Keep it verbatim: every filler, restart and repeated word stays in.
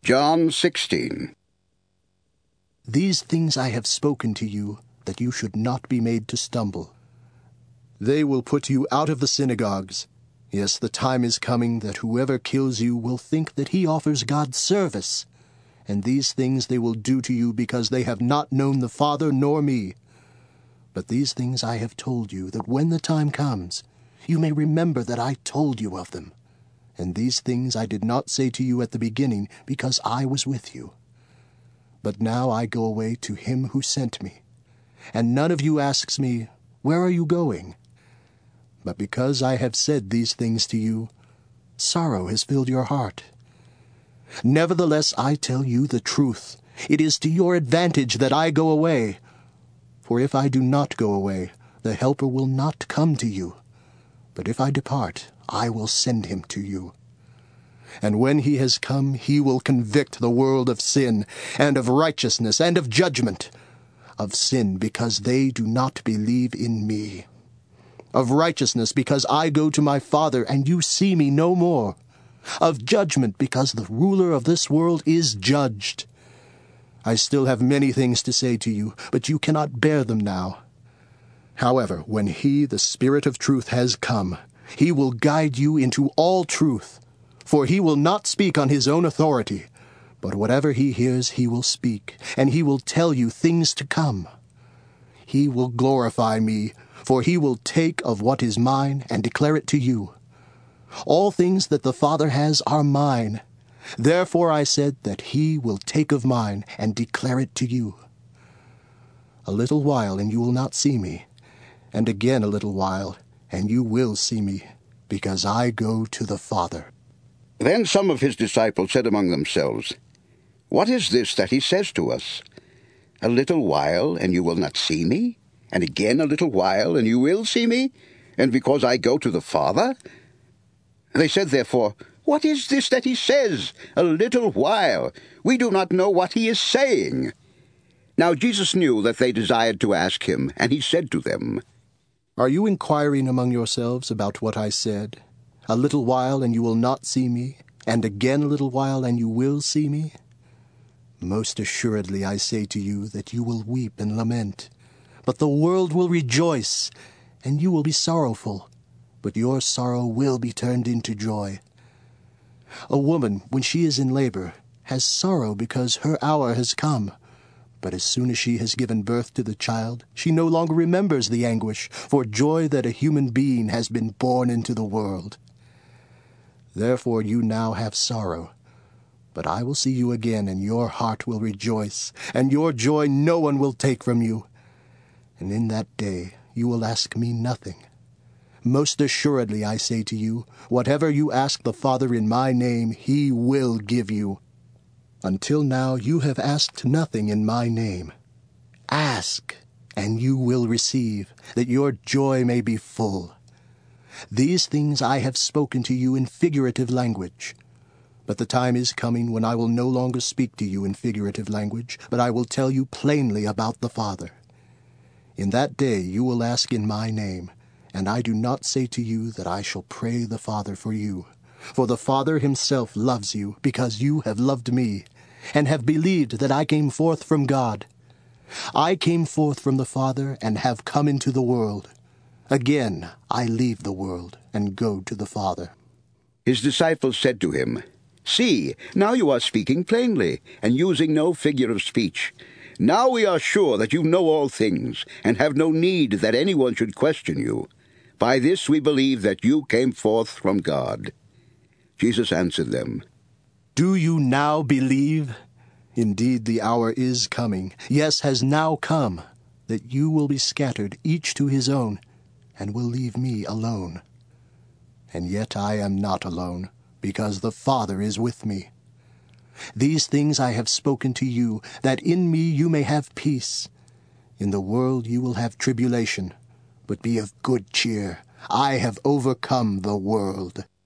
John sixteen. These things I have spoken to you, that you should not be made to stumble. They will put you out of the synagogues. Yes, the time is coming that whoever kills you will think that he offers God service. And these things they will do to you because they have not known the Father nor me. But these things I have told you, that when the time comes, you may remember that I told you of them. And these things I did not say to you at the beginning, because I was with you. But now I go away to him who sent me. And none of you asks me, Where are you going? But because I have said these things to you, sorrow has filled your heart. Nevertheless, I tell you the truth. It is to your advantage that I go away. For if I do not go away, the Helper will not come to you. But if I depart, I will send him to you. And when he has come, he will convict the world of sin, and of righteousness, and of judgment. Of sin, because they do not believe in me. Of righteousness, because I go to my Father, and you see me no more. Of judgment, because the ruler of this world is judged. I still have many things to say to you, but you cannot bear them now. However, when he, the Spirit of truth, has come, he will guide you into all truth. For he will not speak on his own authority, but whatever he hears he will speak, and he will tell you things to come. He will glorify me, for he will take of what is mine and declare it to you. All things that the Father has are mine. Therefore I said that he will take of mine and declare it to you. A little while, and you will not see me, and again a little while, and you will see me, because I go to the Father. Then some of his disciples said among themselves, What is this that he says to us? A little while, and you will not see me? And again a little while, and you will see me? And because I go to the Father? They said therefore, What is this that he says? A little while. We do not know what he is saying. Now Jesus knew that they desired to ask him, and he said to them, Are you inquiring among yourselves about what I said? A little while, and you will not see me, and again a little while, and you will see me? Most assuredly I say to you that you will weep and lament, but the world will rejoice, and you will be sorrowful, but your sorrow will be turned into joy. A woman, when she is in labor, has sorrow because her hour has come. But as soon as she has given birth to the child, she no longer remembers the anguish for joy that a human being has been born into the world. Therefore you now have sorrow, but I will see you again, and your heart will rejoice, and your joy no one will take from you. And in that day you will ask me nothing. Most assuredly I say to you, whatever you ask the Father in my name, he will give you. Until now you have asked nothing in my name. Ask, and you will receive, that your joy may be full. These things I have spoken to you in figurative language. But the time is coming when I will no longer speak to you in figurative language, but I will tell you plainly about the Father. In that day you will ask in my name, and I do not say to you that I shall pray the Father for you. For the Father himself loves you, because you have loved me, and have believed that I came forth from God. I came forth from the Father, and have come into the world. Again I leave the world, and go to the Father. His disciples said to him, See, now you are speaking plainly, and using no figure of speech. Now we are sure that you know all things, and have no need that anyone should question you. By this we believe that you came forth from God. Jesus answered them, Do you now believe? Indeed, the hour is coming, yes, has now come, that you will be scattered, each to his own, and will leave me alone. And yet I am not alone, because the Father is with me. These things I have spoken to you, that in me you may have peace. In the world you will have tribulation, but be of good cheer. I have overcome the world.